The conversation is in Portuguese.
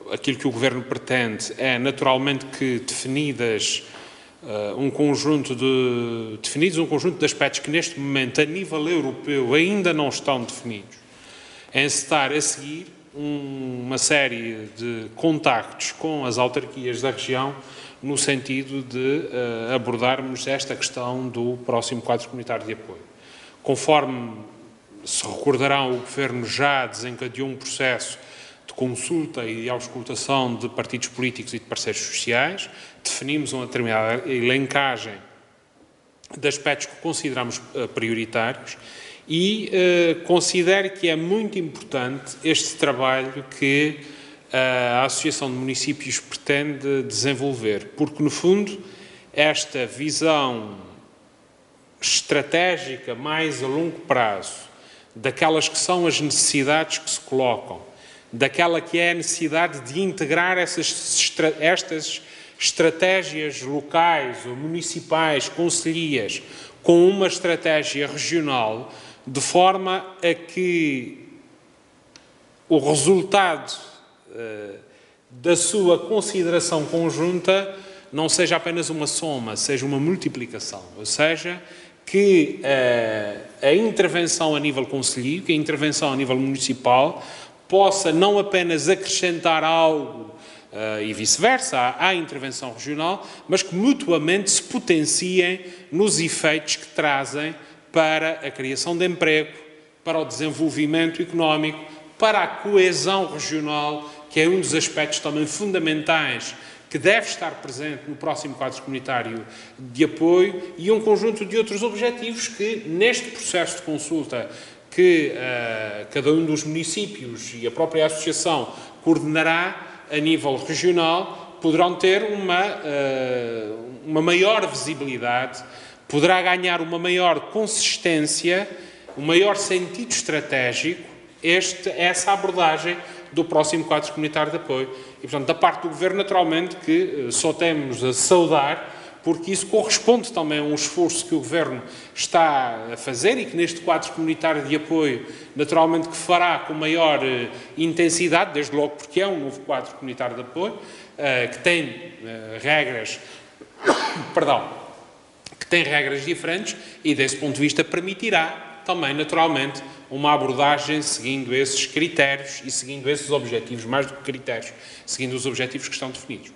aquilo que o Governo pretende é, naturalmente, que definidos um conjunto de aspectos que, neste momento, a nível europeu, ainda não estão definidos, é encetar a seguir uma série de contactos com as autarquias da região, no sentido de abordarmos esta questão do próximo quadro comunitário de apoio. Conforme se recordarão, o Governo já desencadeou um processo de consulta e de auscultação de partidos políticos e de parceiros sociais, definimos uma determinada elencagem de aspectos que consideramos prioritários e considero que é muito importante este trabalho que a Associação de Municípios pretende desenvolver, porque, no fundo, esta visão estratégica mais a longo prazo, daquelas que são as necessidades que se colocam, daquela que é a necessidade de integrar estas estratégias locais ou municipais, concelhias, com uma estratégia regional, de forma a que o resultado da sua consideração conjunta não seja apenas uma soma, seja uma multiplicação, ou seja, que a intervenção a nível concelhio, que a intervenção a nível municipal possa não apenas acrescentar algo e vice-versa à intervenção regional, mas que mutuamente se potenciem nos efeitos que trazem para a criação de emprego, para o desenvolvimento económico, para a coesão regional, que é um dos aspectos também fundamentais que deve estar presente no próximo quadro comunitário de apoio, e um conjunto de outros objetivos que, neste processo de consulta que cada um dos municípios e a própria Associação coordenará a nível regional, poderão ter uma maior visibilidade, poderá ganhar uma maior consistência, um maior sentido estratégico, essa abordagem do próximo quadro comunitário de apoio. E, portanto, da parte do Governo, naturalmente, que só temos a saudar, porque isso corresponde também a um esforço que o Governo está a fazer e que neste quadro comunitário de apoio, naturalmente, que fará com maior intensidade, desde logo porque é um novo quadro comunitário de apoio, que tem regras, que tem regras diferentes e, desse ponto de vista, permitirá também, naturalmente, uma abordagem seguindo esses critérios e seguindo esses objetivos, mais do que critérios, seguindo os objetivos que estão definidos.